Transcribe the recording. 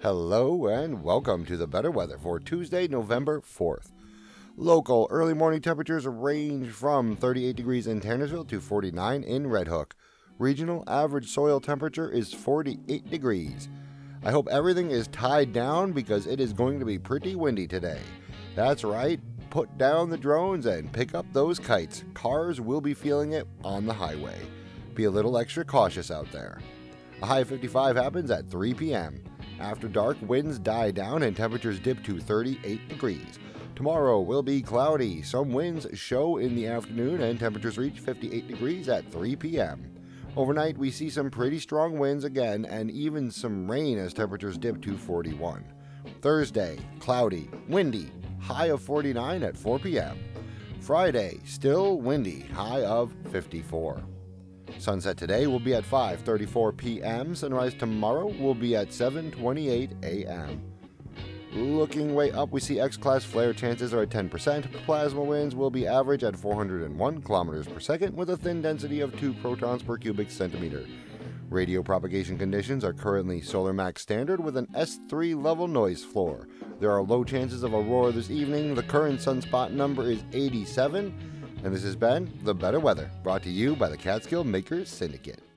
Hello and welcome to the better weather for Tuesday, November 4th. Local early morning temperatures range from 38 degrees in Tannersville to 49 in Red Hook. Regional average soil temperature is 48 degrees. I hope everything is tied down because it is going to be pretty windy today. That's right, put down the drones and pick up those kites. Cars will be feeling it on the highway. Be a little extra cautious out there. A high of 55 happens at 3 p.m. After dark, winds die down and temperatures dip to 38 degrees. Tomorrow will be cloudy. Some winds show in the afternoon and temperatures reach 58 degrees at 3 p.m. Overnight, we see some pretty strong winds again and even some rain as temperatures dip to 41. Thursday, cloudy, windy, high of 49 at 4 p.m. Friday, still windy, high of 54. Sunset today will be at 5:34 p.m. Sunrise tomorrow will be at 7:28 a.m. Looking way up, we see X-class flare chances are at 10%. Plasma winds will be average at 401 kilometers per second with a thin density of 2 protons per cubic centimeter. Radio propagation conditions are currently Solar Max standard with an S3 level noise floor. There are low chances of aurora this evening. The current sunspot number is 87. And this has been The Better Weather, brought to you by the Catskill Makers Syndicate.